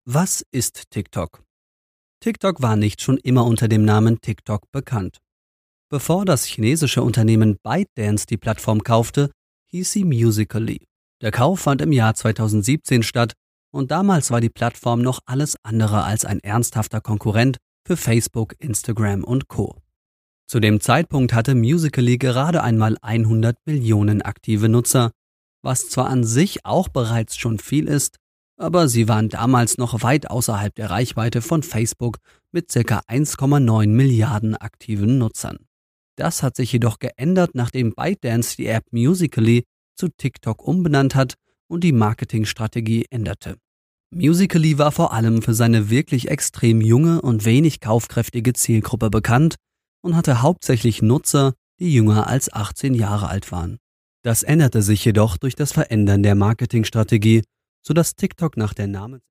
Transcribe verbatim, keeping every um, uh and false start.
Was ist TikTok? TikTok war nicht schon immer unter dem Namen TikTok bekannt. Bevor das chinesische Unternehmen ByteDance die Plattform kaufte, hieß sie Musical.ly. Der Kauf fand im Jahr zweitausendsiebzehn statt und damals war die Plattform noch alles andere als ein ernsthafter Konkurrent für Facebook, Instagram und Co. Zu dem Zeitpunkt hatte Musical.ly gerade einmal hundert Millionen aktive Nutzer, was zwar an sich auch bereits schon viel ist, aber sie waren damals noch weit außerhalb der Reichweite von Facebook mit ca. eins Komma neun Milliarden aktiven Nutzern. Das hat sich jedoch geändert, nachdem ByteDance die App Musical.ly zu TikTok umbenannt hat und die Marketingstrategie änderte. Musical.ly war vor allem für seine wirklich extrem junge und wenig kaufkräftige Zielgruppe bekannt und hatte hauptsächlich Nutzer, die jünger als achtzehn Jahre alt waren. Das änderte sich jedoch durch das Verändern der Marketingstrategie, sodass TikTok nach der Namens